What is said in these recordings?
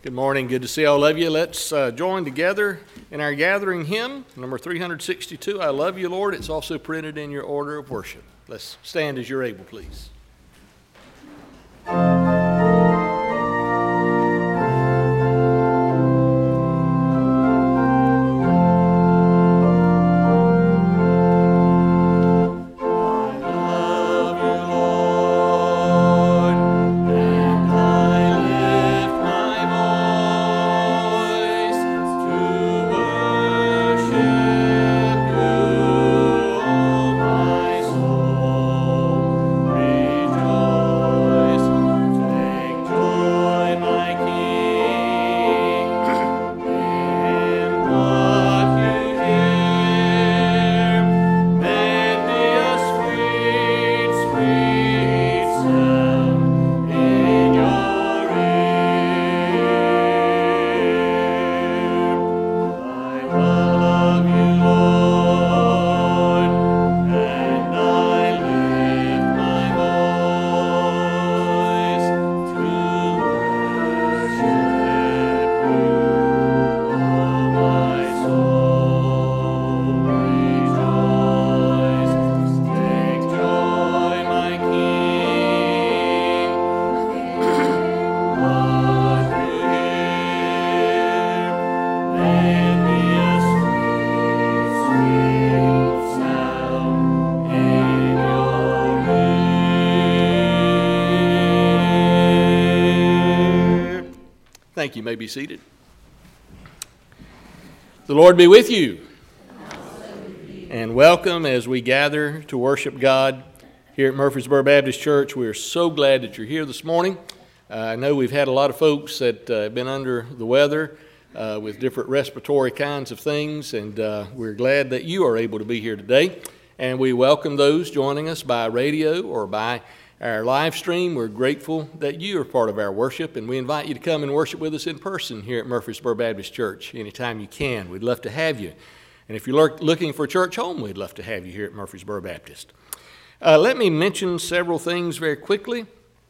Good morning. Good to see all of you. Let's join together in our gathering hymn, number 362, I Love You, Lord. It's also printed in your order of worship. Let's stand as you're able, please. Thank you. You may be seated. The Lord be with you. And welcome as we gather to worship God here at Murfreesboro Baptist Church. We are so glad that you're here this morning. I know we've had a lot of folks that have been under the weather with different respiratory kinds of things, and we're glad that you are able to be here today. And we welcome those joining us by radio or by our live stream. We're grateful that you are part of our worship, and we invite you to come and worship with us in person here at Murfreesboro Baptist Church anytime you can. We'd love to have you. And if you're looking for a church home, we'd love to have you here at Murfreesboro Baptist. Let me mention several things very quickly.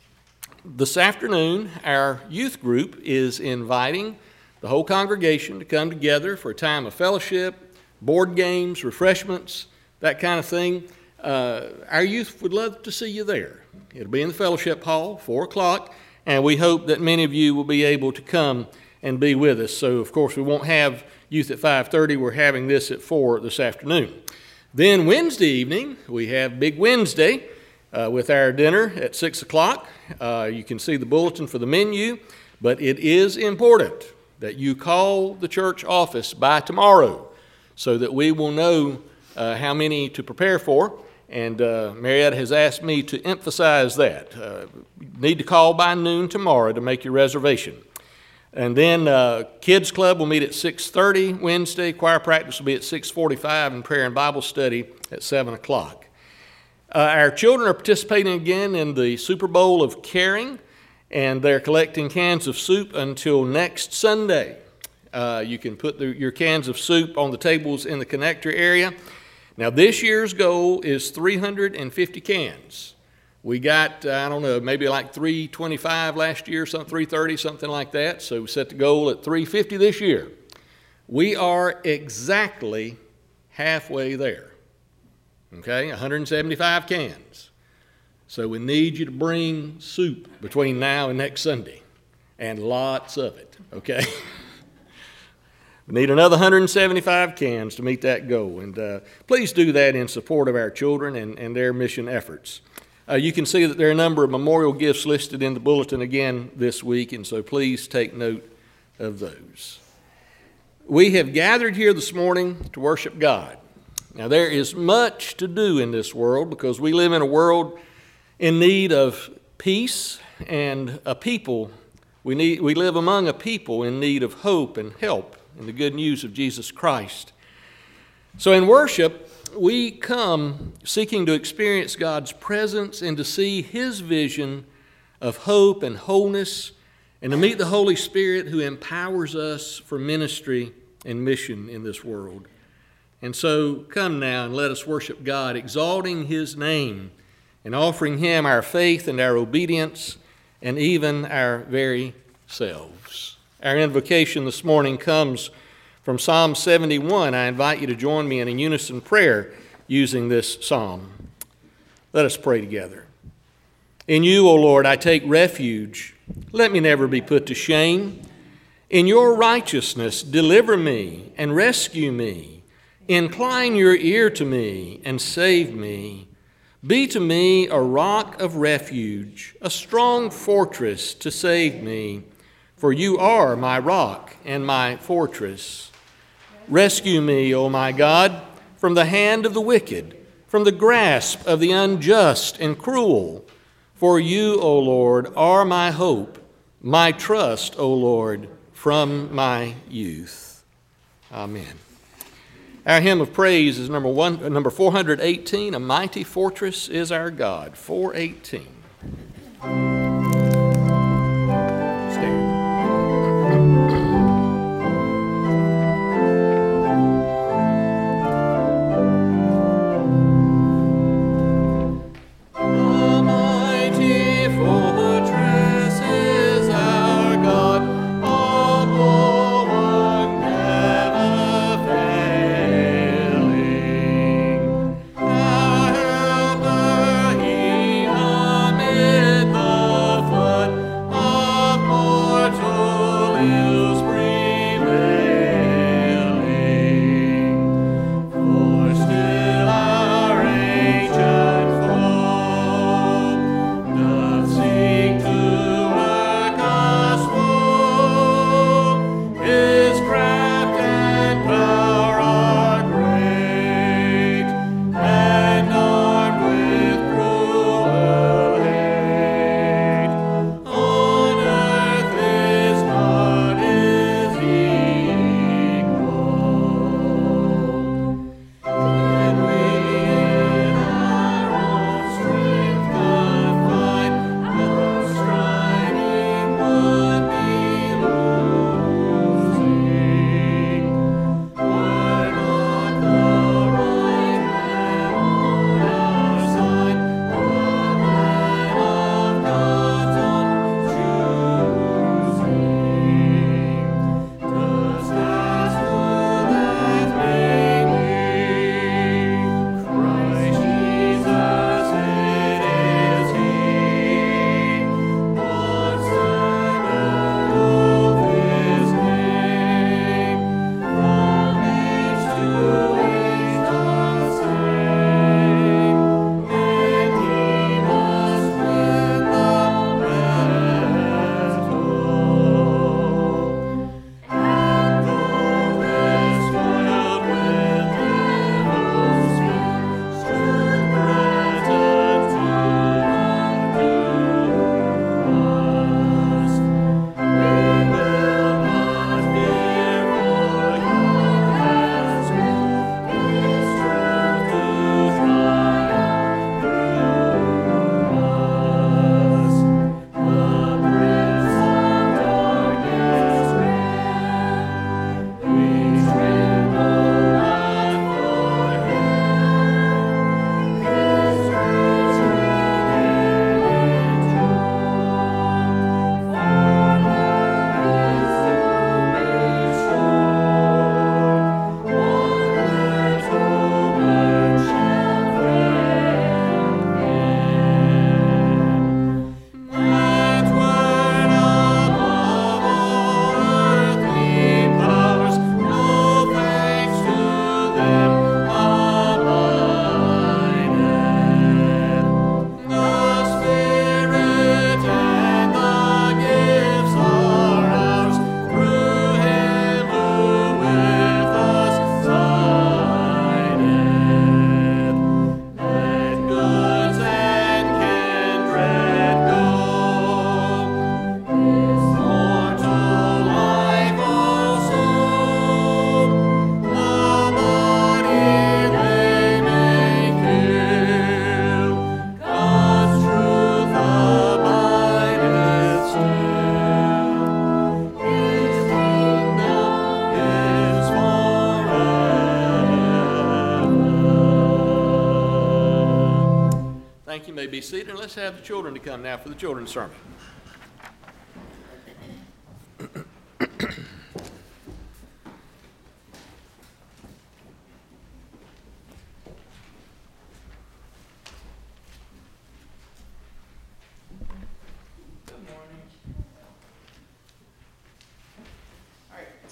This afternoon, our youth group is inviting the whole congregation to come together for a time of fellowship, board games, refreshments, that kind of thing. Our youth would love to see you there. It'll be in the fellowship hall, 4 o'clock, and we hope that many of you will be able to come and be with us. So, of course, we won't have youth at 5:30. We're having this at 4 this afternoon. Then Wednesday evening, we have Big Wednesday with our dinner at 6 o'clock. You can see the bulletin for the menu, but it is important that you call the church office by tomorrow so that we will know how many to prepare for. And Marietta has asked me to emphasize that. You need to call by noon tomorrow to make your reservation. And then Kids Club will meet at 6:30 Wednesday. Choir practice will be at 6:45, and prayer and Bible study at 7 o'clock. Our children are participating again in the Super Bowl of Caring, and they're collecting cans of soup until next Sunday. You can put your cans of soup on the tables in the connector area. Now, this year's goal is 350 cans. We got, maybe like 325 last year, 330, something like that. So we set the goal at 350 this year. We are exactly halfway there. Okay, 175 cans. So we need you to bring soup between now and next Sunday, and lots of it, okay? We need another 175 cans to meet that goal, and please do that in support of our children and their mission efforts. You can see that there are a number of memorial gifts listed in the bulletin again this week, and so please take note of those. We have gathered here this morning to worship God. Now, there is much to do in this world because we live in a world in need of peace and a people. We live among a people in need of hope and help in the good news of Jesus Christ. So in worship, we come seeking to experience God's presence and to see His vision of hope and wholeness, and to meet the Holy Spirit who empowers us for ministry and mission in this world. And so come now and let us worship God, exalting His name and offering Him our faith and our obedience and even our very selves. Our invocation this morning comes from Psalm 71. I invite you to join me in a unison prayer using this psalm. Let us pray together. In you, O Lord, I take refuge. Let me never be put to shame. In your righteousness, deliver me and rescue me. Incline your ear to me and save me. Be to me a rock of refuge, a strong fortress to save me. For you are my rock and my fortress. Rescue me, O my God, from the hand of the wicked, from the grasp of the unjust and cruel. For you, O Lord, are my hope, my trust, O Lord, from my youth. Amen. Our hymn of praise is number 418, A Mighty Fortress is Our God, 418. may be seated, and let's have the children to come now for the children's sermon.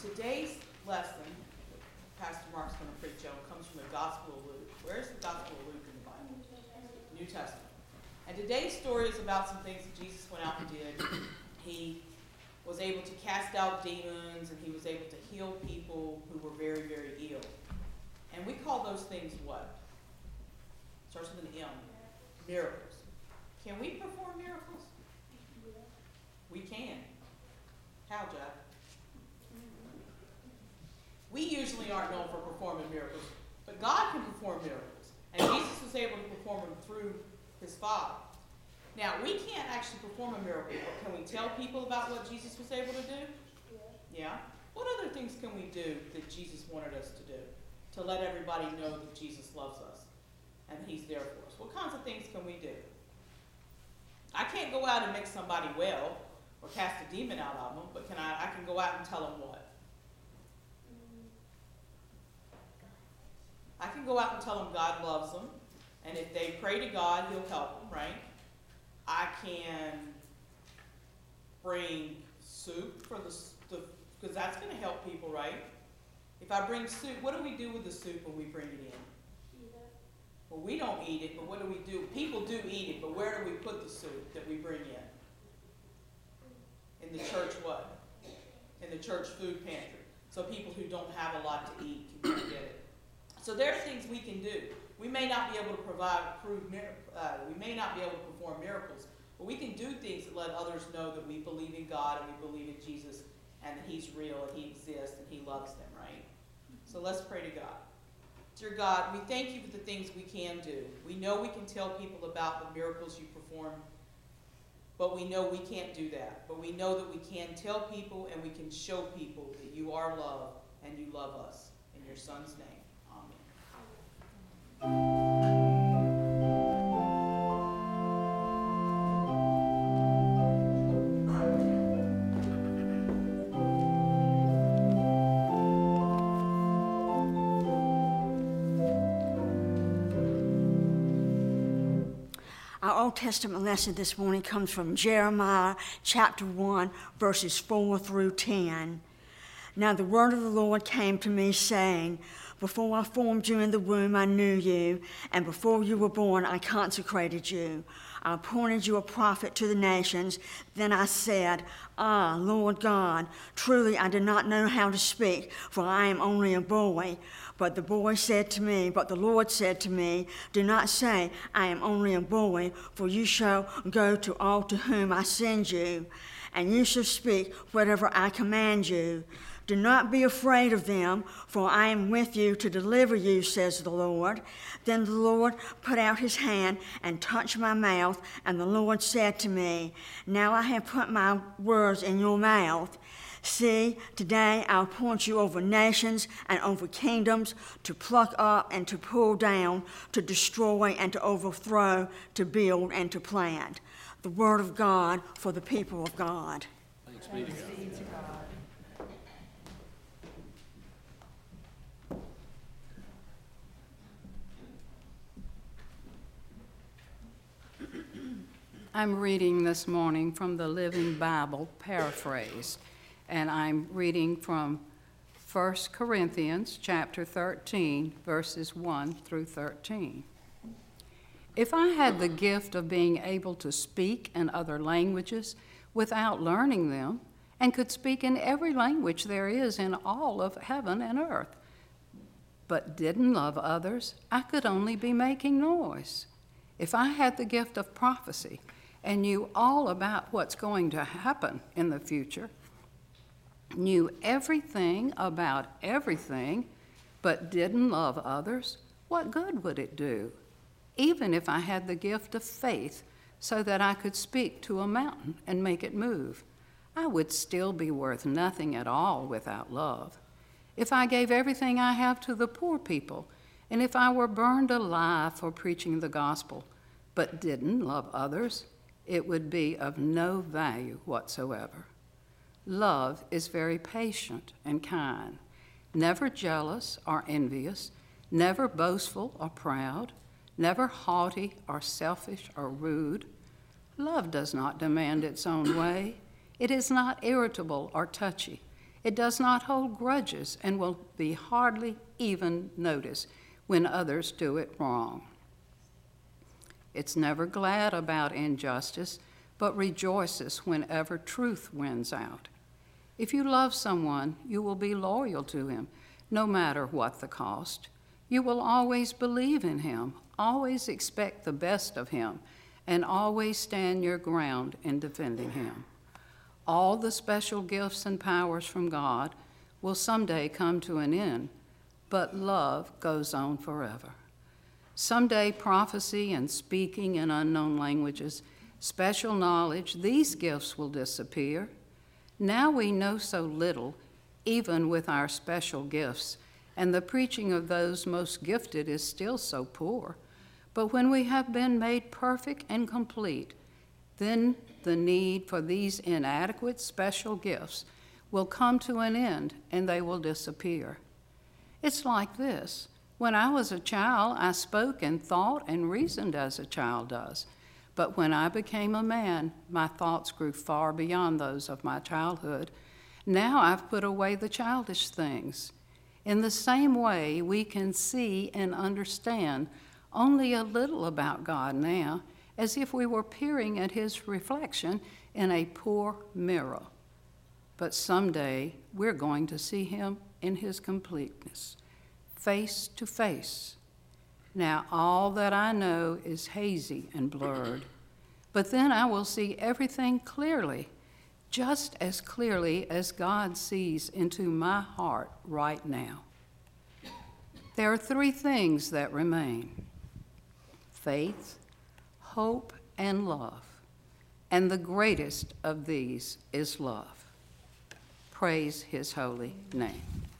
Today's lesson, Pastor Mark's going to preach on, comes from the Gospel of Luke. Where's the Gospel of Luke in the Bible? New Testament. And today's story is about some things that Jesus went out and did. He was able to cast out demons, and he was able to heal people who were very, very ill. And we call those things what? Starts with an M. Miracles. Can we perform miracles? We can. How, Jack? We usually aren't known for performing miracles, but God can perform miracles. And Jesus was able to perform them through his Father. Now, we can't actually perform a miracle, but can we tell people about what Jesus was able to do? Yeah? What other things can we do that Jesus wanted us to do? To let everybody know that Jesus loves us and he's there for us. What kinds of things can we do? I can't go out and make somebody well or cast a demon out of them, but I can go out and tell them what? I can go out and tell them God loves them, and if they pray to God, he'll help them, right? I can bring soup for because that's going to help people, right? If I bring soup, what do we do with the soup when we bring it in? Eat it. Well, we don't eat it, but what do we do? People do eat it, but where do we put the soup that we bring in? In the church what? In the church food pantry. So people who don't have a lot to eat can get it. So there are things we can do. We may not be able to we may not be able to perform miracles, but we can do things that let others know that we believe in God and we believe in Jesus and that he's real and he exists and he loves them, right? So let's pray to God. Dear God, we thank you for the things we can do. We know we can tell people about the miracles you perform, but we know we can't do that. But we know that we can tell people and we can show people that you are love and you love us. In your Son's name. Our Old Testament lesson this morning comes from Jeremiah chapter 1, verses 4 through 10. Now the word of the Lord came to me, saying, Before I formed you in the womb, I knew you, and before you were born, I consecrated you. I appointed you a prophet to the nations. Then I said, Ah, Lord God, truly I did not know how to speak, for I am only a boy. But the Lord said to me, Do not say, I am only a boy, for you shall go to all to whom I send you, and you shall speak whatever I command you. Do not be afraid of them, for I am with you to deliver you, says the Lord. Then the Lord put out his hand and touched my mouth, and the Lord said to me, Now I have put my words in your mouth. See, today I'll appoint you over nations and over kingdoms, to pluck up and to pull down, to destroy and to overthrow, to build and to plant. The word of God for the people of God. Thanks be to God. I'm reading this morning from the Living Bible, paraphrased, and I'm reading from 1 Corinthians chapter 13, verses 1 through 13. If I had the gift of being able to speak in other languages without learning them, and could speak in every language there is in all of heaven and earth, but didn't love others, I could only be making noise. If I had the gift of prophecy and knew all about what's going to happen in the future, knew everything about everything, but didn't love others, what good would it do? Even if I had the gift of faith so that I could speak to a mountain and make it move, I would still be worth nothing at all without love. If I gave everything I have to the poor people, and if I were burned alive for preaching the gospel, but didn't love others, it would be of no value whatsoever. Love is very patient and kind, never jealous or envious, never boastful or proud, never haughty or selfish or rude. Love does not demand its own way. It is not irritable or touchy. It does not hold grudges and will be hardly even noticed when others do it wrong. It's never glad about injustice, but rejoices whenever truth wins out. If you love someone, you will be loyal to him, no matter what the cost. You will always believe in him, always expect the best of him, and always stand your ground in defending him. All the special gifts and powers from God will someday come to an end, but love goes on forever. Someday prophecy and speaking in unknown languages, special knowledge, these gifts will disappear. Now we know so little, even with our special gifts, and the preaching of those most gifted is still so poor. But when we have been made perfect and complete, then the need for these inadequate special gifts will come to an end and they will disappear. It's like this. When I was a child, I spoke and thought and reasoned as a child does. But when I became a man, my thoughts grew far beyond those of my childhood. Now I've put away the childish things. In the same way, we can see and understand only a little about God now, as if we were peering at his reflection in a poor mirror. But someday, we're going to see him in his completeness, face to face. Now, all that I know is hazy and blurred, but then I will see everything clearly, just as clearly as God sees into my heart right now. There are three things that remain: faith, hope, and love. And the greatest of these is love. Praise his holy name.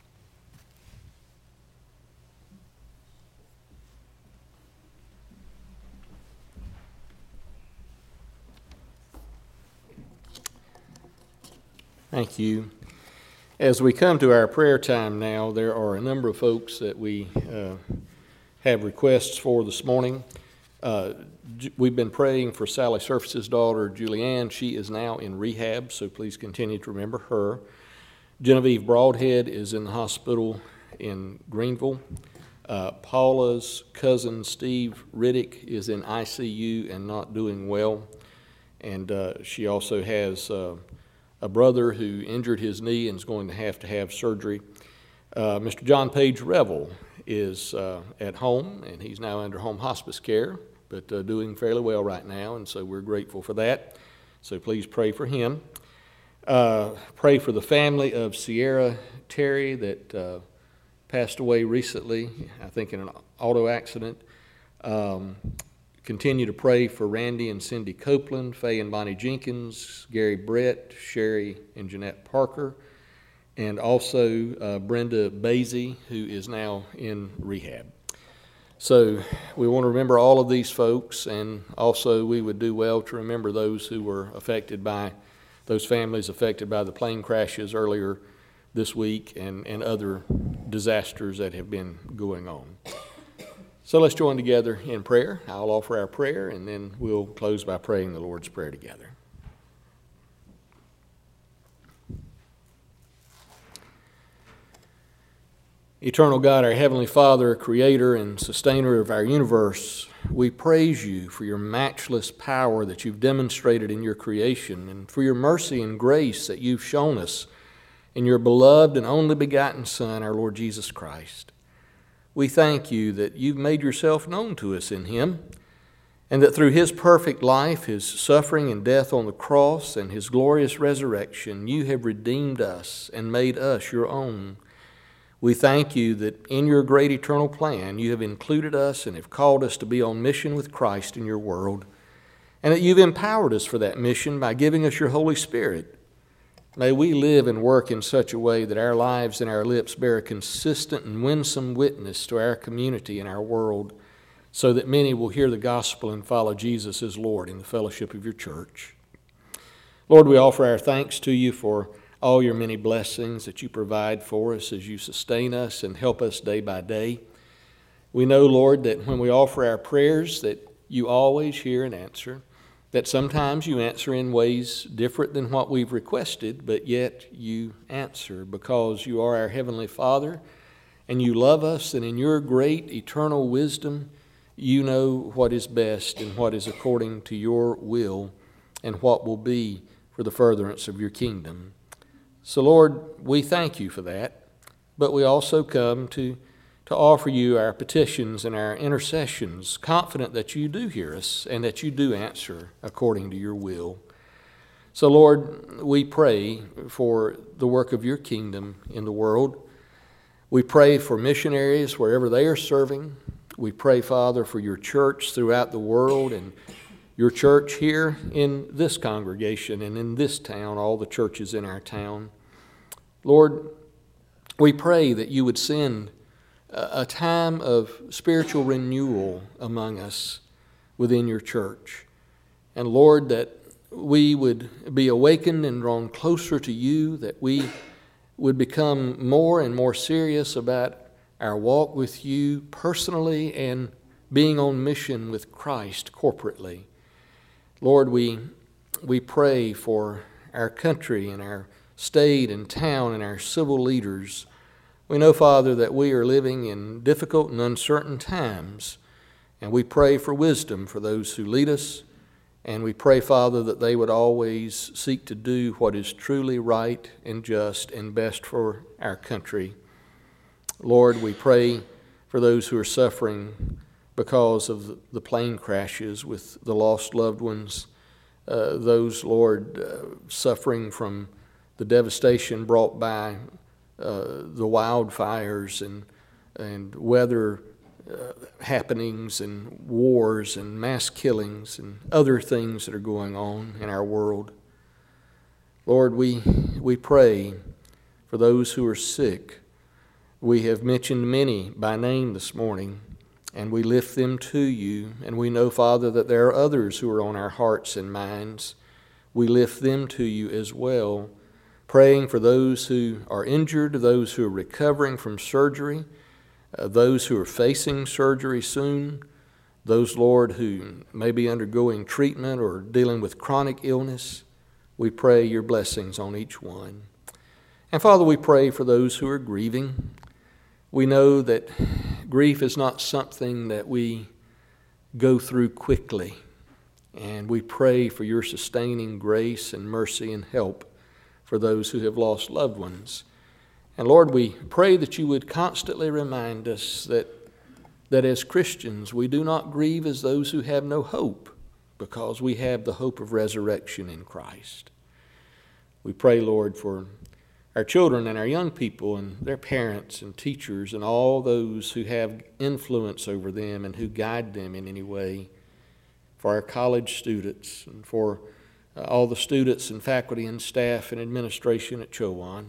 Thank you. As we come to our prayer time now, there are a number of folks that we have requests for this morning. We've been praying for Sally Surface's daughter, Julianne. She is now in rehab, so please continue to remember her. Genevieve Broadhead is in the hospital in Greenville. Paula's cousin, Steve Riddick, is in ICU and not doing well. And she also has a brother who injured his knee and is going to have surgery. Mr. John Page Revel is at home, and he's now under home hospice care, but doing fairly well right now, and so we're grateful for that. So please pray for him. Pray for the family of Sierra Terry that passed away recently, I think in an auto accident. Continue to pray for Randy and Cindy Copeland, Faye and Bonnie Jenkins, Gary Brett, Sherry and Jeanette Parker, and also Brenda Basie, who is now in rehab. So we want to remember all of these folks, and also we would do well to remember those who were affected by, those families affected by the plane crashes earlier this week and other disasters that have been going on. So let's join together in prayer. I'll offer our prayer, and then we'll close by praying the Lord's Prayer together. Eternal God, our Heavenly Father, Creator and Sustainer of our universe, we praise you for your matchless power that you've demonstrated in your creation, and for your mercy and grace that you've shown us in your beloved and only begotten Son, our Lord Jesus Christ. We thank you that you've made yourself known to us in him, and that through his perfect life, his suffering and death on the cross, and his glorious resurrection, you have redeemed us and made us your own. We thank you that in your great eternal plan, you have included us and have called us to be on mission with Christ in your world, and that you've empowered us for that mission by giving us your Holy Spirit. May we live and work in such a way that our lives and our lips bear a consistent and winsome witness to our community and our world, so that many will hear the gospel and follow Jesus as Lord in the fellowship of your church. Lord, we offer our thanks to you for all your many blessings that you provide for us as you sustain us and help us day by day. We know, Lord, that when we offer our prayers that you always hear and answer, that sometimes you answer in ways different than what we've requested, but yet you answer because you are our Heavenly Father and you love us, and in your great eternal wisdom, you know what is best and what is according to your will and what will be for the furtherance of your kingdom. So, Lord, we thank you for that, but we also come to offer you our petitions and our intercessions, confident that you do hear us and that you do answer according to your will. So, Lord, we pray for the work of your kingdom in the world. We pray for missionaries wherever they are serving. We pray, Father, for your church throughout the world and your church here in this congregation and in this town, all the churches in our town. Lord, we pray that you would send a time of spiritual renewal among us within your church. And Lord, that we would be awakened and drawn closer to you, that we would become more and more serious about our walk with you personally and being on mission with Christ corporately. Lord, we pray for our country and our state and town and our civil leaders. We know, Father, that we are living in difficult and uncertain times, and we pray for wisdom for those who lead us, and we pray, Father, that they would always seek to do what is truly right and just and best for our country. Lord, we pray for those who are suffering because of the plane crashes with the lost loved ones, those, Lord, suffering from the devastation brought by the wildfires and weather happenings and wars and mass killings and other things that are going on in our world. Lord, we pray for those who are sick. We have mentioned many by name this morning, and we lift them to you. And we know, Father, that there are others who are on our hearts and minds. We lift them to you as well, praying for those who are injured, those who are recovering from surgery, those who are facing surgery soon, those, Lord, who may be undergoing treatment or dealing with chronic illness. We pray your blessings on each one. And Father, we pray for those who are grieving. We know that grief is not something that we go through quickly, and we pray for your sustaining grace and mercy and help for those who have lost loved ones. And Lord, we pray that you would constantly remind us that as Christians we do not grieve as those who have no hope, because we have the hope of resurrection in Christ. We pray, Lord, for our children and our young people and their parents and teachers and all those who have influence over them and who guide them in any way, for our college students and for all the students and faculty and staff and administration at Chowan.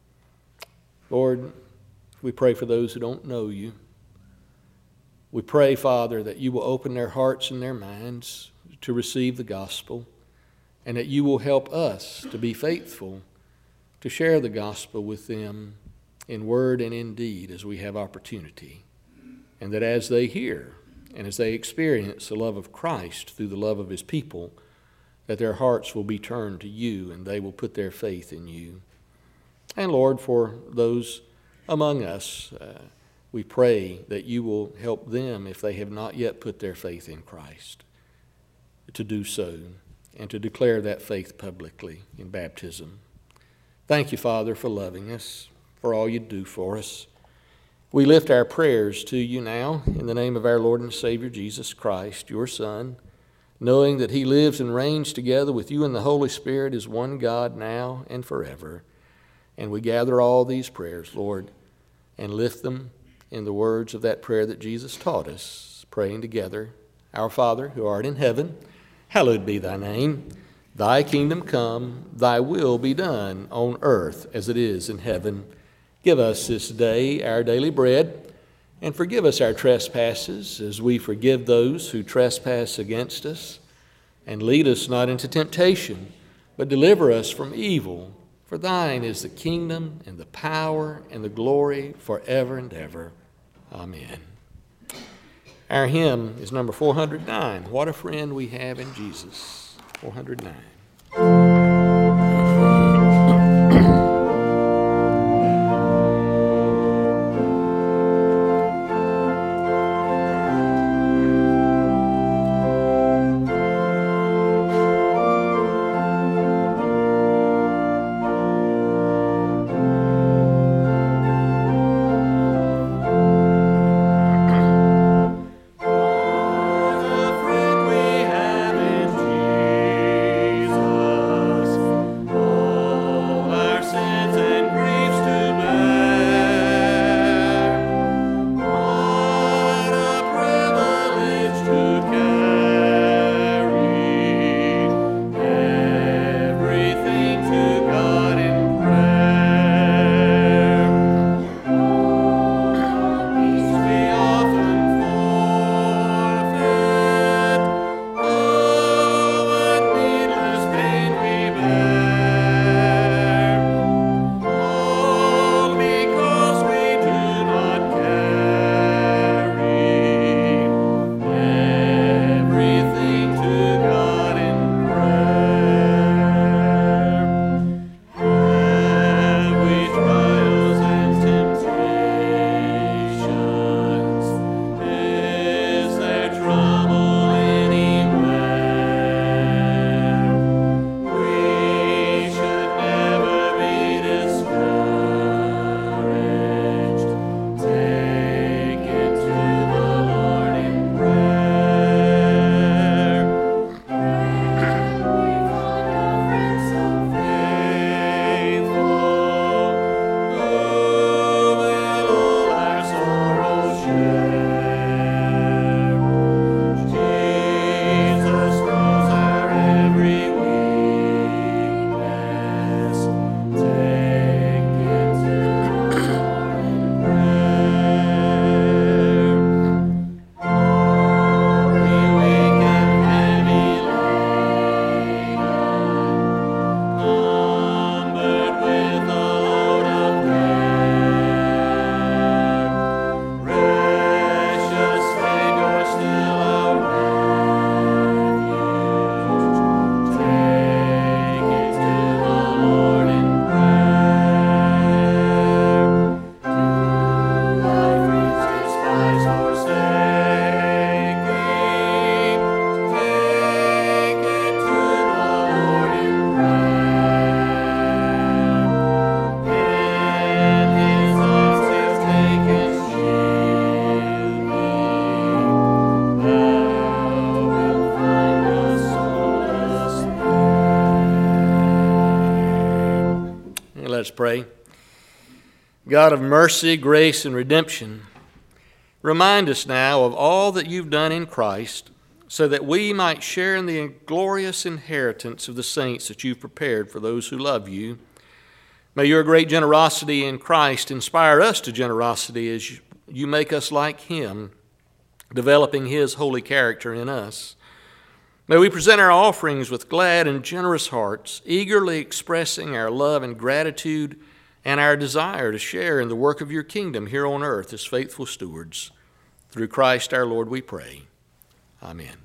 Lord, we pray for those who don't know you. We pray, Father, that you will open their hearts and their minds to receive the gospel, and that you will help us to be faithful to share the gospel with them in word and in deed as we have opportunity, and that as they hear and as they experience the love of Christ through the love of his people, that their hearts will be turned to you and they will put their faith in you. And Lord, for those among us, we pray that you will help them, if they have not yet put their faith in Christ, to do so and to declare that faith publicly in baptism. Thank you, Father, for loving us, for all you do for us. We lift our prayers to you now in the name of our Lord and Savior Jesus Christ, your Son, knowing that he lives and reigns together with you and the Holy Spirit as one God now and forever. And we gather all these prayers, Lord, and lift them in the words of that prayer that Jesus taught us, praying together. Our Father, who art in heaven, hallowed be thy name. Thy kingdom come, thy will be done on earth as it is in heaven. Give us this day our daily bread, and forgive us our trespasses as we forgive those who trespass against us. And lead us not into temptation, but deliver us from evil. For thine is the kingdom and the power and the glory forever and ever. Amen. Our hymn is number 409, What a Friend We Have in Jesus. 409. Let's pray. God of mercy, grace, and redemption, remind us now of all that you've done in Christ so that we might share in the glorious inheritance of the saints that you've prepared for those who love you. May your great generosity in Christ inspire us to generosity as you make us like him, developing his holy character in us. May we present our offerings with glad and generous hearts, eagerly expressing our love and gratitude and our desire to share in the work of your kingdom here on earth as faithful stewards. Through Christ our Lord we pray. Amen.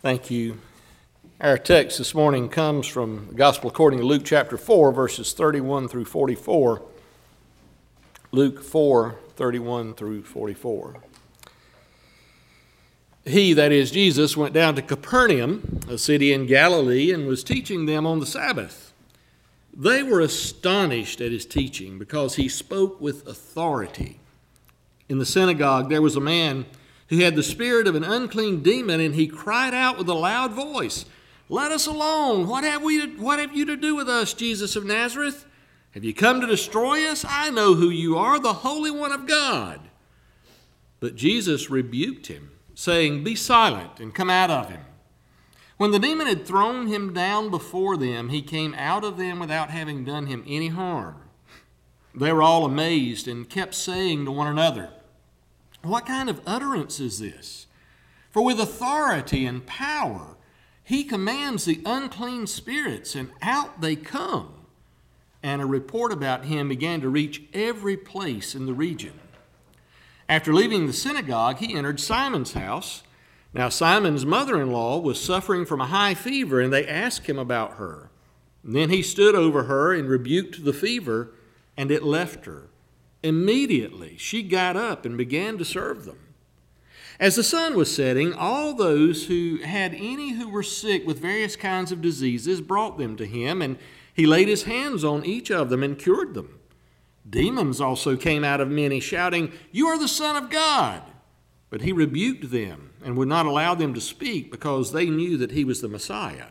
Thank you. Our text this morning comes from the Gospel according to Luke chapter 4, verses 31 through 44. Luke 4, 31 through 44. He, that is Jesus, went down to Capernaum, a city in Galilee, and was teaching them on the Sabbath. They were astonished at his teaching because he spoke with authority. In the synagogue there was a man who had the spirit of an unclean demon, and he cried out with a loud voice, "Let us alone! What have you to do with us, Jesus of Nazareth? Have you come to destroy us? I know who you are, the Holy One of God." But Jesus rebuked him, saying, "Be silent and come out of him." When the demon had thrown him down before them, he came out of them without having done him any harm. They were all amazed and kept saying to one another, "What kind of utterance is this? For with authority and power he commands the unclean spirits, and out they come." And a report about him began to reach every place in the region. After leaving the synagogue, he entered Simon's house. Now Simon's mother-in-law was suffering from a high fever, and they asked him about her. And then he stood over her and rebuked the fever, and it left her. Immediately she got up and began to serve them. As the sun was setting, all those who had any who were sick with various kinds of diseases brought them to him, and he laid his hands on each of them and cured them. Demons also came out of many, shouting, "You are the Son of God." But he rebuked them and would not allow them to speak, because they knew that he was the Messiah.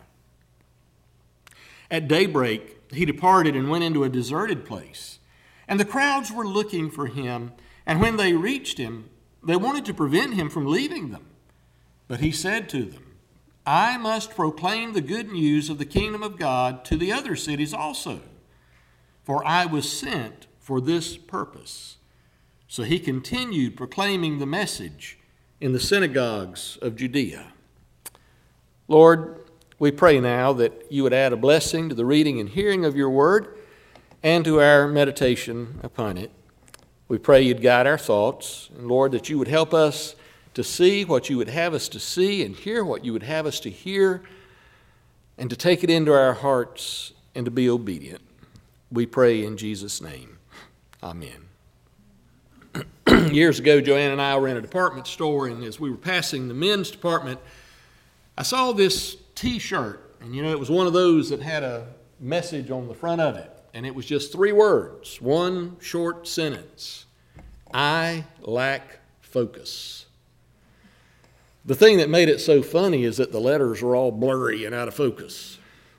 At daybreak he departed and went into a deserted place. And the crowds were looking for him, and when they reached him, they wanted to prevent him from leaving them. But he said to them, "I must proclaim the good news of the kingdom of God to the other cities also, for I was sent for this purpose." So he continued proclaiming the message in the synagogues of Judea. Lord, we pray now that you would add a blessing to the reading and hearing of your word and to our meditation upon it. We pray you'd guide our thoughts, and Lord, that you would help us to see what you would have us to see and hear what you would have us to hear, and to take it into our hearts and to be obedient. We pray in Jesus' name. Amen. Years ago, Joanne and I were in a department store, and as we were passing the men's department, I saw this T-shirt, and it was one of those that had a message on the front of it. And it was just 3 words, one short sentence: "I lack focus." The thing that made it so funny is that the letters were all blurry and out of focus.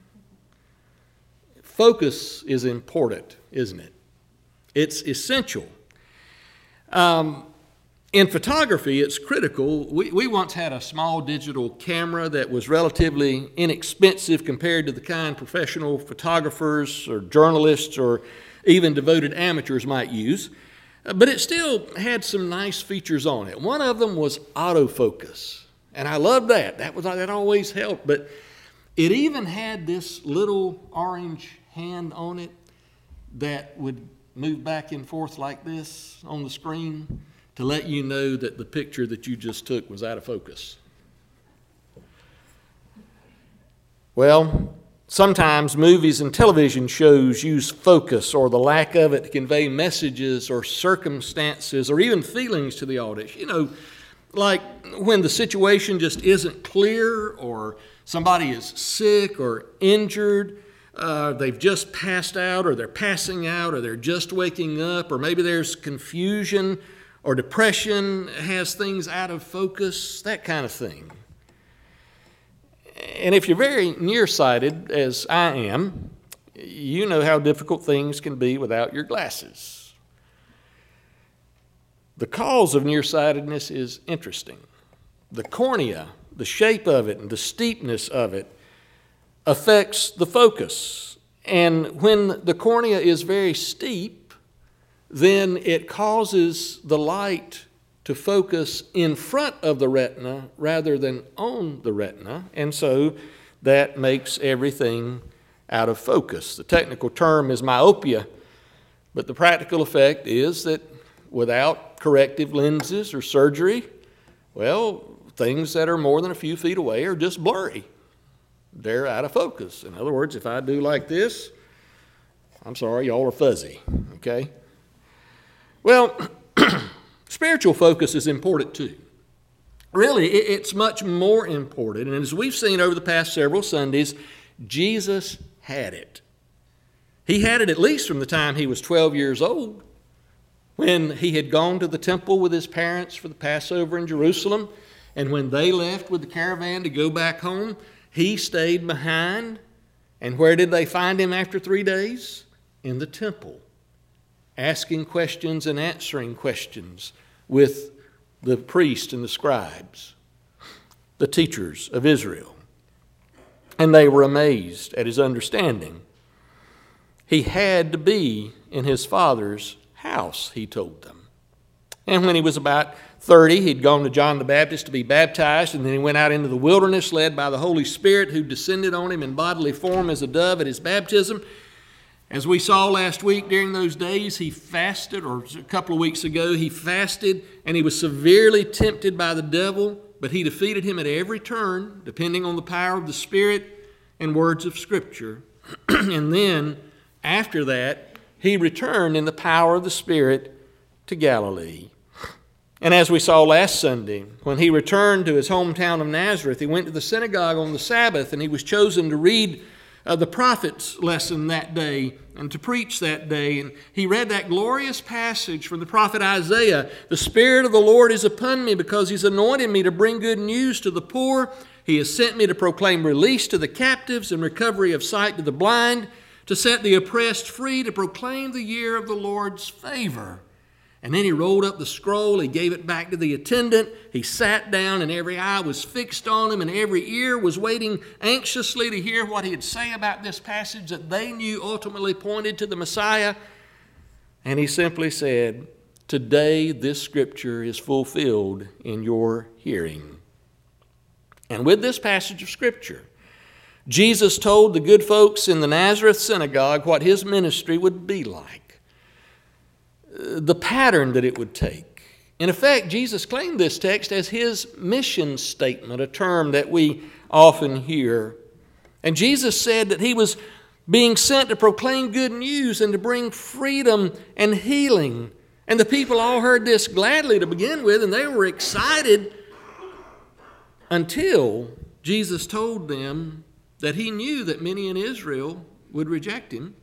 Focus is important, isn't it? It's essential. In photography, it's critical. We once had a small digital camera that was relatively inexpensive compared to the kind professional photographers or journalists or even devoted amateurs might use. But it still had some nice features on it. One of them was autofocus, and I loved that. That always helped. But it even had this little orange hand on it that would move back and forth like this on the screen to let you know that the picture that you just took was out of focus. Well, sometimes movies and television shows use focus or the lack of it to convey messages or circumstances or even feelings to the audience. Like when the situation just isn't clear, or somebody is sick or injured, they've just passed out, or they're passing out, or they're just waking up, or maybe there's confusion or depression has things out of focus, that kind of thing. And if you're very nearsighted, as I am, you know how difficult things can be without your glasses. The cause of nearsightedness is interesting. The cornea, the shape of it and the steepness of it affects the focus. And when the cornea is very steep, then it causes the light to focus in front of the retina rather than on the retina, and so that makes everything out of focus. The technical term is myopia, but the practical effect is that without corrective lenses or surgery, well, things that are more than a few feet away are just blurry. They're out of focus. In other words, if I do like this, I'm sorry, y'all are fuzzy, okay? Well, spiritual focus is important too. Really, it's much more important. And as we've seen over the past several Sundays, Jesus had it. He had it at least from the time he was 12 years old, when he had gone to the temple with his parents for the Passover in Jerusalem. And when they left with the caravan to go back home, he stayed behind. And where did they find him after 3 days? In the temple, asking questions and answering questions with the priests and the scribes, the teachers of Israel. And they were amazed at his understanding. He had to be in his Father's house, he told them. And when he was about 30, he'd gone to John the Baptist to be baptized, and then he went out into the wilderness led by the Holy Spirit, who descended on him in bodily form as a dove at his baptism. As we saw last week, during those days, he fasted, or a couple of weeks ago, he fasted, and he was severely tempted by the devil, but he defeated him at every turn, depending on the power of the Spirit and words of Scripture. And then, after that, he returned in the power of the Spirit to Galilee. And as we saw last Sunday, when he returned to his hometown of Nazareth, he went to the synagogue on the Sabbath, and he was chosen to read the prophet's lesson that day and to preach that day. And he read that glorious passage from the prophet Isaiah. The Spirit of the Lord is upon me because he's anointed me to bring good news to the poor. He has sent me to proclaim release to the captives and recovery of sight to the blind, to set the oppressed free, to proclaim the year of the Lord's favor. And then he rolled up the scroll, he gave it back to the attendant, he sat down, and every eye was fixed on him, and every ear was waiting anxiously to hear what he'd say about this passage that they knew ultimately pointed to the Messiah. And he simply said, "Today this scripture is fulfilled in your hearing." And with this passage of scripture, Jesus told the good folks in the Nazareth synagogue what his ministry would be like, the pattern that it would take. In effect, Jesus claimed this text as his mission statement, a term that we often hear. And Jesus said that he was being sent to proclaim good news and to bring freedom and healing. And the people all heard this gladly to begin with, and they were excited until Jesus told them that he knew that many in Israel would reject him,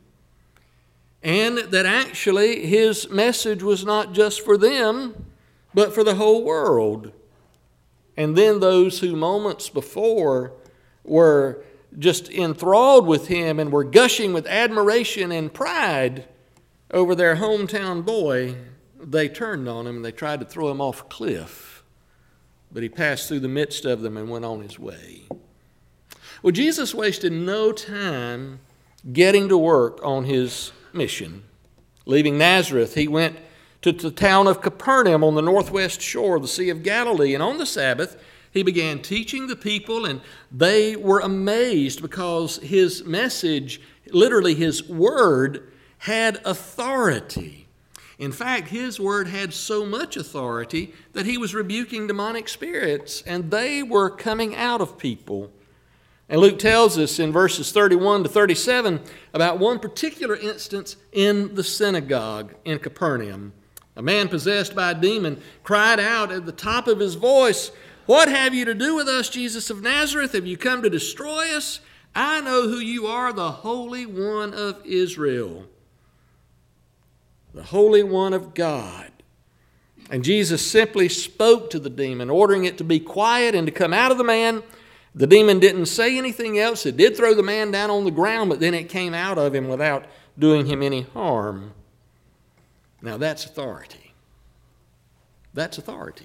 and that actually his message was not just for them, but for the whole world. And then those who moments before were just enthralled with him and were gushing with admiration and pride over their hometown boy, they turned on him and they tried to throw him off a cliff. But he passed through the midst of them and went on his way. Well, Jesus wasted no time getting to work on his mission. Leaving Nazareth, he went to the town of Capernaum on the northwest shore of the Sea of Galilee. And on the Sabbath, he began teaching the people, and they were amazed because his message, literally his word, had authority. In fact, his word had so much authority that he was rebuking demonic spirits, and they were coming out of people. And Luke tells us in verses 31 to 37 about one particular instance in the synagogue in Capernaum. A man possessed by a demon cried out at the top of his voice, "What have you to do with us, Jesus of Nazareth? Have you come to destroy us? I know who you are, the Holy One of Israel." The Holy One of God. And Jesus simply spoke to the demon, ordering it to be quiet and to come out of the man. The demon didn't say anything else. It did throw the man down on the ground, but then it came out of him without doing him any harm. Now that's authority. That's authority.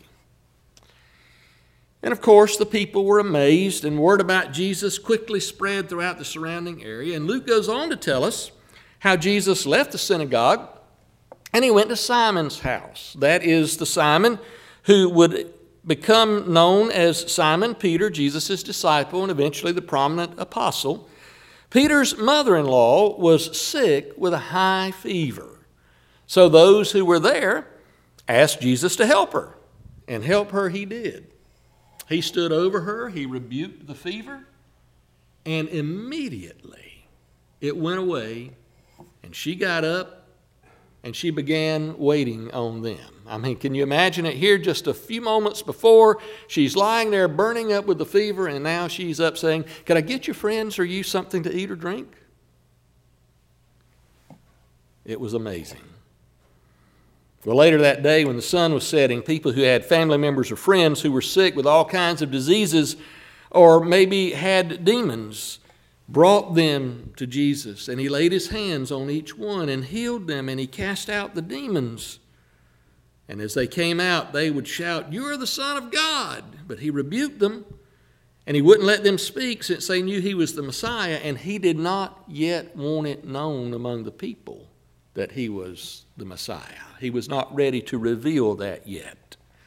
And of course, the people were amazed, and word about Jesus quickly spread throughout the surrounding area. And Luke goes on to tell us how Jesus left the synagogue and he went to Simon's house. That is the Simon who would become known as Simon Peter, Jesus' disciple, and eventually the prominent apostle. Peter's mother-in-law was sick with a high fever. So those who were there asked Jesus to help her, and help her he did. He stood over her, he rebuked the fever, and immediately it went away, and she got up, and she began waiting on them. I mean, can you imagine it here? Just a few moments before, she's lying there burning up with the fever, and now she's up saying, "Can I get your friends or you something to eat or drink?" It was amazing. Well, later that day, when the sun was setting, people who had family members or friends who were sick with all kinds of diseases or maybe had demons brought them to Jesus, and he laid his hands on each one and healed them, and he cast out the demons. And as they came out, they would shout, "You are the Son of God!" But he rebuked them, and he wouldn't let them speak, since they knew he was the Messiah, and he did not yet want it known among the people that he was the Messiah. He was not ready to reveal that yet.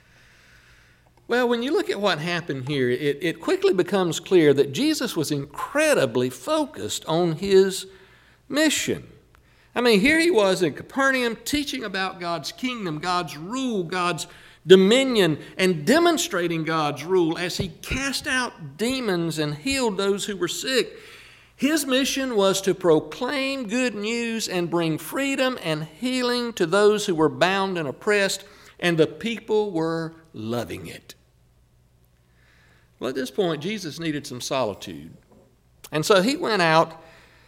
Well, when you look at what happened here, it quickly becomes clear that Jesus was incredibly focused on his mission. I mean, here he was in Capernaum teaching about God's kingdom, God's rule, God's dominion, and demonstrating God's rule as he cast out demons and healed those who were sick. His mission was to proclaim good news and bring freedom and healing to those who were bound and oppressed, and the people were loving it. Well, at this point, Jesus needed some solitude. And so he went out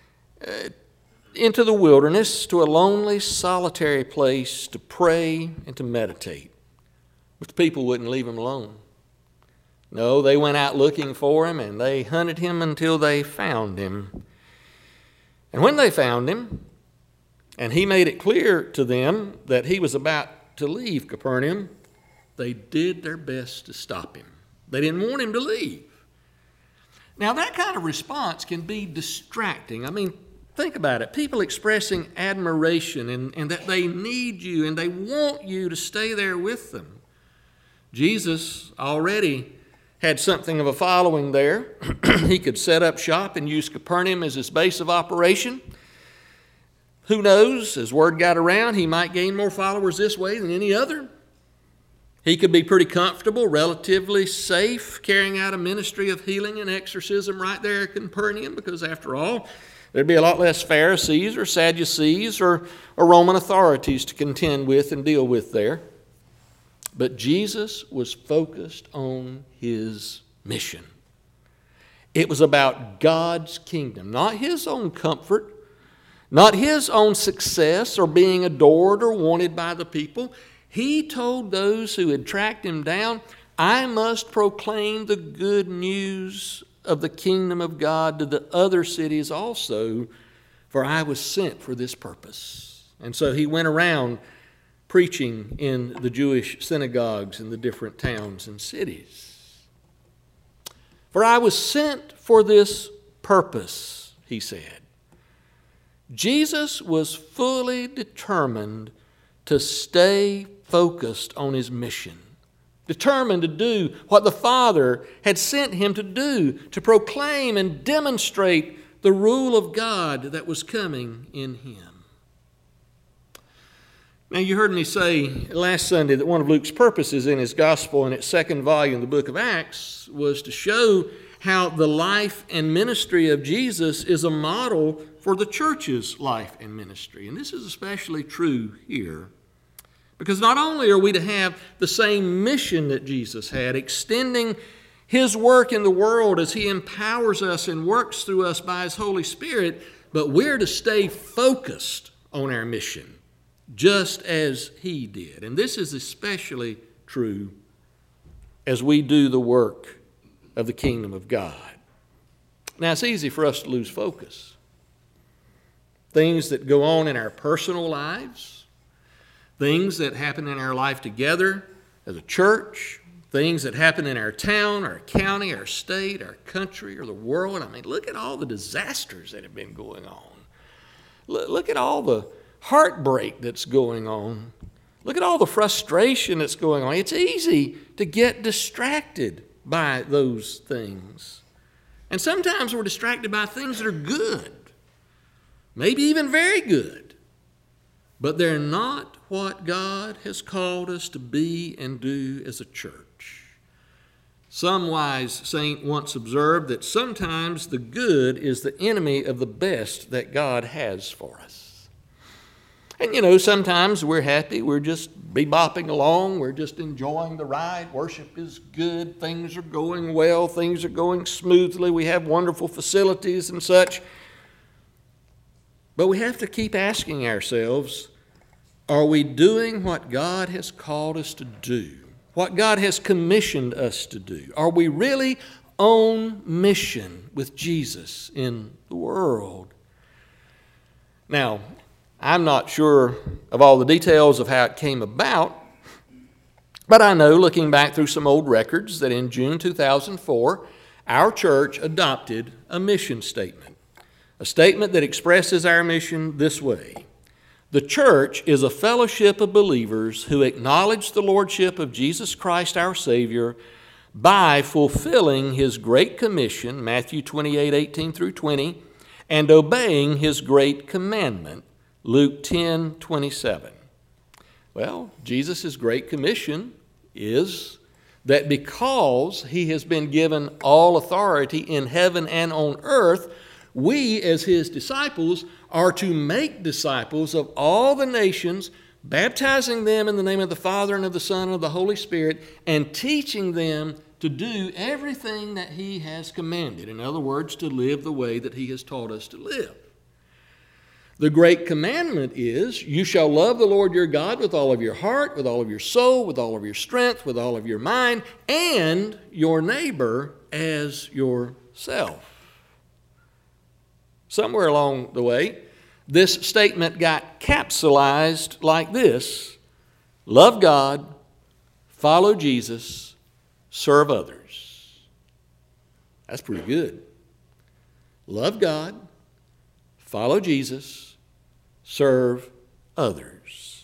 into the wilderness to a lonely, solitary place to pray and to meditate. But the people wouldn't leave him alone. No, they went out looking for him, and they hunted him until they found him. And when they found him, and he made it clear to them that he was about to leave Capernaum, they did their best to stop him. They didn't want him to leave. Now, that kind of response can be distracting. I mean, think about it. People expressing admiration and that they need you and they want you to stay there with them. Jesus already had something of a following there. He could set up shop and use Capernaum as his base of operation. Who knows, as word got around, he might gain more followers this way than any other. He could be pretty comfortable, relatively safe, carrying out a ministry of healing and exorcism right there at Capernaum, because after all, there'd be a lot less Pharisees or Sadducees or Roman authorities to contend with and deal with there. But Jesus was focused on his mission. It was about God's kingdom, not his own comfort, not his own success or being adored or wanted by the people. He told those who had tracked him down, "I must proclaim the good news of the kingdom of God to the other cities also, for I was sent for this purpose." And so he went around preaching in the Jewish synagogues in the different towns and cities. "For I was sent for this purpose," he said. Jesus was fully determined to stay focused on his mission, determined to do what the Father had sent him to do, to proclaim and demonstrate the rule of God that was coming in him. Now, you heard me say last Sunday that one of Luke's purposes in his gospel in its second volume, the book of Acts, was to show how the life and ministry of Jesus is a model for the church's life and ministry. And this is especially true here. Because not only are we to have the same mission that Jesus had, extending his work in the world as he empowers us and works through us by his Holy Spirit, but we're to stay focused on our mission, just as he did. And this is especially true as we do the work of the kingdom of God. Now, it's easy for us to lose focus. Things that go on in our personal lives, things that happen in our life together as a church, things that happen in our town, our county, our state, our country, or the world. I mean, look at all the disasters that have been going on. Look at all the heartbreak that's going on. Look at all the frustration that's going on. It's easy to get distracted by those things. And sometimes we're distracted by things that are good, maybe even very good, but they're not what God has called us to be and do as a church. Some wise saint once observed that sometimes the good is the enemy of the best that God has for us. And sometimes we're happy, we're just bebopping along, we're just enjoying the ride. Worship is good, things are going well, things are going smoothly, we have wonderful facilities and such. But we have to keep asking ourselves, are we doing what God has called us to do? What God has commissioned us to do? Are we really on mission with Jesus in the world? Now, I'm not sure of all the details of how it came about, but I know, looking back through some old records, that in June 2004, our church adopted a mission statement. A statement that expresses our mission this way: the church is a fellowship of believers who acknowledge the lordship of Jesus Christ our Savior by fulfilling His great commission, Matthew 28:18 through 20, and obeying His great commandment, Luke 10:27. Well, Jesus' great commission is that because He has been given all authority in heaven and on earth, we, as His disciples, are to make disciples of all the nations, baptizing them in the name of the Father and of the Son and of the Holy Spirit, and teaching them to do everything that He has commanded. In other words, to live the way that He has taught us to live. The great commandment is, you shall love the Lord your God with all of your heart, with all of your soul, with all of your strength, with all of your mind, and your neighbor as yourself. Somewhere along the way, this statement got capsulized like this: love God, follow Jesus, serve others. That's pretty good. Love God, follow Jesus, serve others.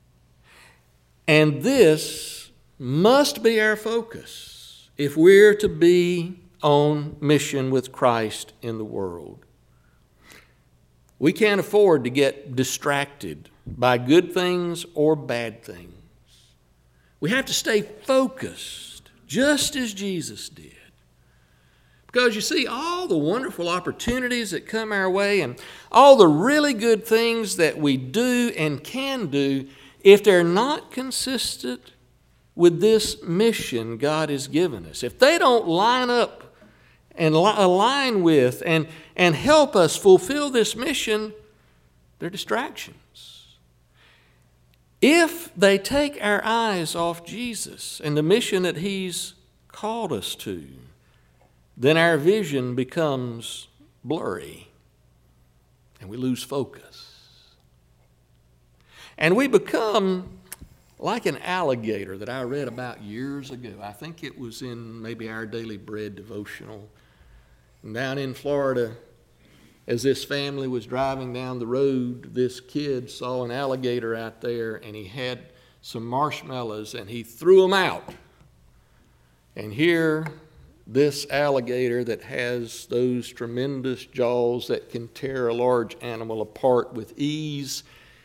And this must be our focus if we're to be on mission with Christ in the world. We can't afford to get distracted by good things or bad things. We have to stay focused, just as Jesus did. Because you see, all the wonderful opportunities that come our way and all the really good things that we do and can do, if they're not consistent with this mission God has given us, if they don't line up and align with and help us fulfill this mission, they're distractions. If they take our eyes off Jesus and the mission that He's called us to, then our vision becomes blurry and we lose focus. And we become like an alligator that I read about years ago. I think it was in maybe our Daily Bread devotional. Down in Florida, as this family was driving down the road, this kid saw an alligator out there, and he had some marshmallows, and he threw them out. And here, this alligator that has those tremendous jaws that can tear a large animal apart with ease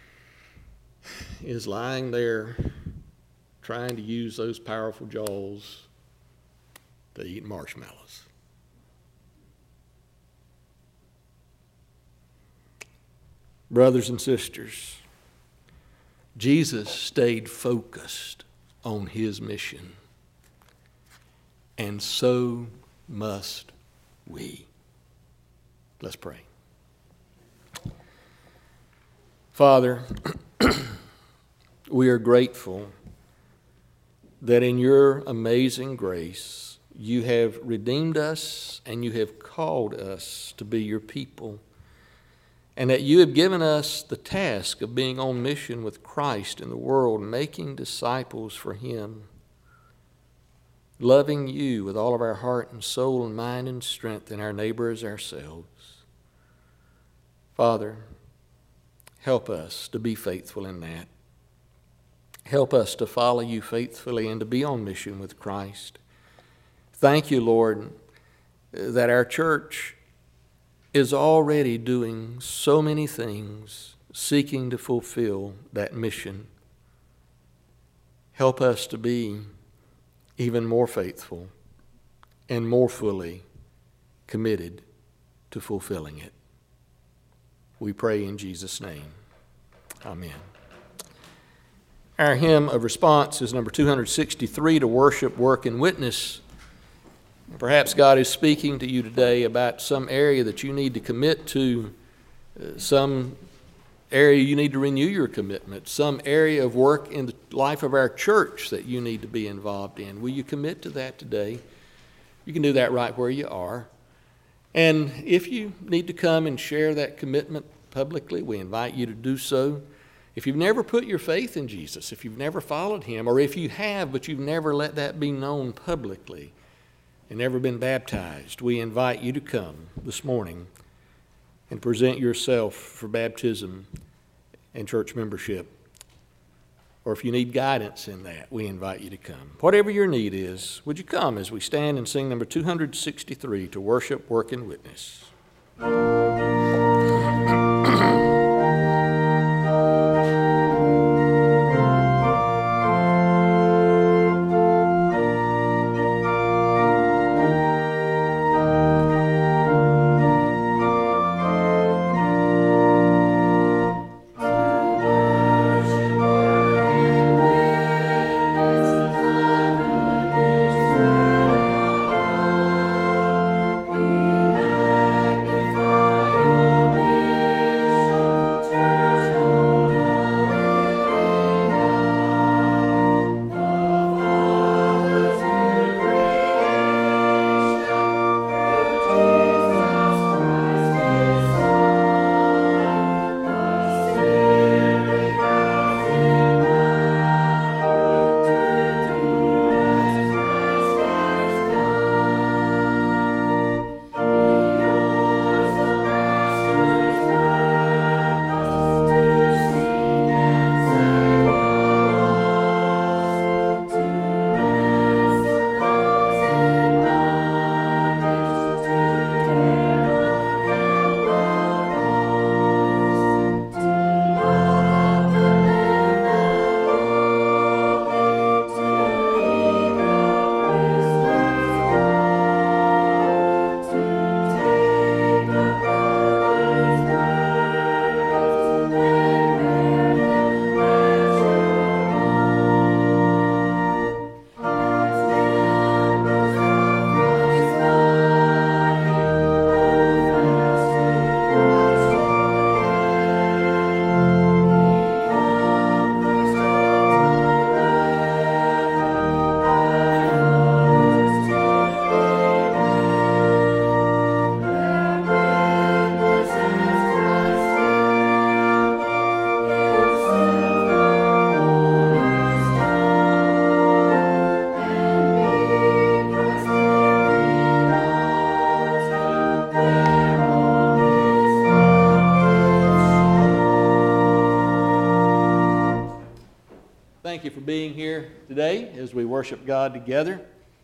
is lying there trying to use those powerful jaws to eat marshmallows. Brothers and sisters, Jesus stayed focused on His mission, and so must we. Let's pray. Father, we are grateful that in your amazing grace, you have redeemed us and you have called us to be your people, and that you have given us the task of being on mission with Christ in the world, making disciples for Him, loving you with all of our heart and soul and mind and strength, and our neighbor as ourselves. Father, help us to be faithful in that. Help us to follow you faithfully and to be on mission with Christ. Thank you, Lord, that our church is already doing so many things seeking to fulfill that mission. Help us to be even more faithful and more fully committed to fulfilling it. We pray in Jesus' name. Amen. Our hymn of response is number 263, To Worship, Work, and Witness. Perhaps God is speaking to you today about some area that you need to commit to, some area you need to renew your commitment, some area of work in the life of our church that you need to be involved in. Will you commit to that today? You can do that right where you are. And if you need to come and share that commitment publicly, we invite you to do so. If you've never put your faith in Jesus, if you've never followed him, or if you have but you've never let that be known publicly and never been baptized, we invite you to come this morning and present yourself for baptism and church membership. Or if you need guidance in that, we invite you to come. Whatever your need is, would you come as we stand and sing number 263, To Worship, Work, and Witness. Thank you for being here today as we worship God together.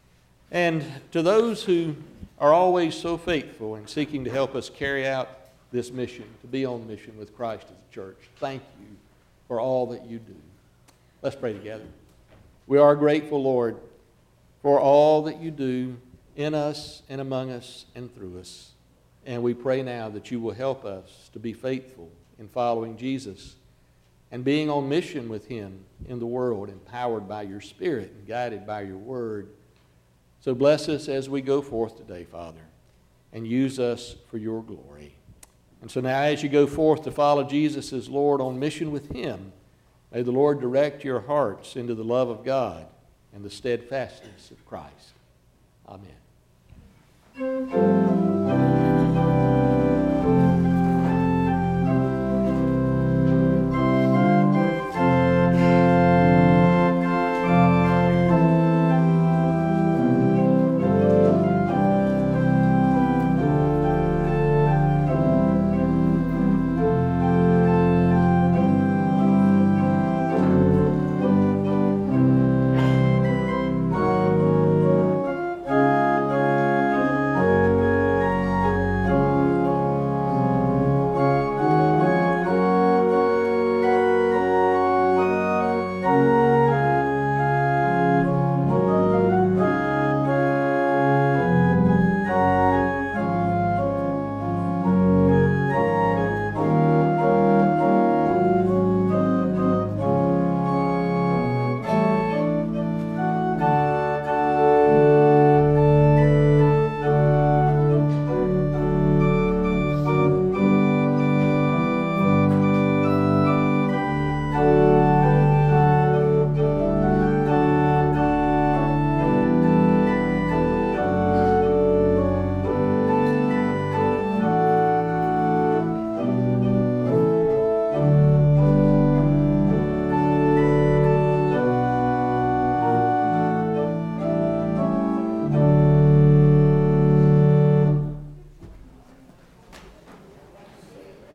And to those who are always so faithful in seeking to help us carry out this mission, to be on mission with Christ as a church, thank you for all that you do. Let's pray together. We are grateful, Lord, for all that you do in us and among us and through us. And we pray now that you will help us to be faithful in following Jesus and being on mission with him in the world, empowered by your Spirit and guided by your word. So bless us as we go forth today, Father, and use us for your glory. And so now as you go forth to follow Jesus as Lord on mission with him, may the Lord direct your hearts into the love of God and the steadfastness of Christ. Amen.